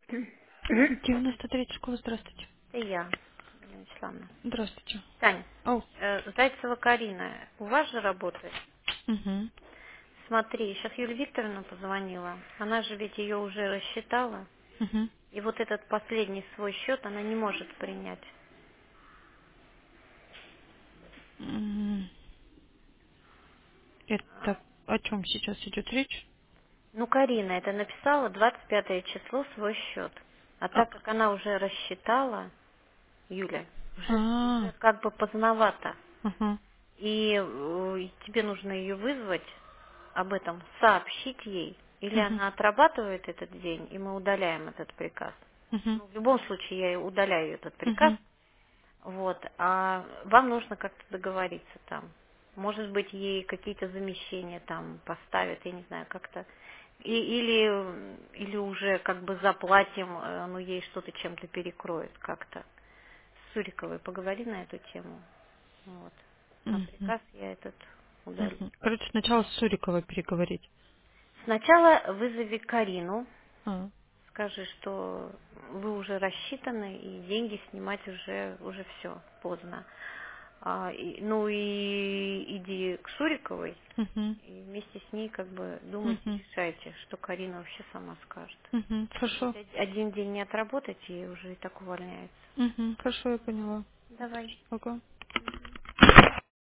Мгм. 93 школа, здравствуйте. Это я, Галина Вячеславовна. Здравствуйте. Тань, О, Зайцева Карина, у вас же работает? угу, Смотри, сейчас Юлия Викторовна позвонила. Она же ведь ее уже рассчитала. угу. И вот этот последний свой счет она не может принять. Это о чем сейчас идет речь? Ну, Карина это написала 25 число свой счет. А А, так как она уже рассчитала, Юля, уже а, как бы поздновато. угу, И тебе нужно ее вызвать, об этом сообщить ей. Или угу, она отрабатывает этот день, и мы удаляем этот приказ. угу, Ну, в любом случае, я и удаляю этот приказ. угу, Вот. А вам нужно как-то договориться там. Может быть, ей какие-то замещения там поставят, я не знаю, как-то. Или уже как бы заплатим, ну, ей что-то чем-то перекроет как-то. С Суриковой поговори на эту тему. Вот. А угу, приказ я этот удалю. угу. Короче, сначала с Суриковой переговорить. Сначала вызови Карину, А, скажи, что вы уже рассчитаны и деньги снимать уже все поздно. Ну и иди к Суриковой угу, и вместе с ней как бы думайте, угу, решайте, что Карина вообще сама скажет. угу. Ведь Хорошо. один день не отработать и уже и так увольняется. Угу, хорошо, я поняла. Давай. Ага.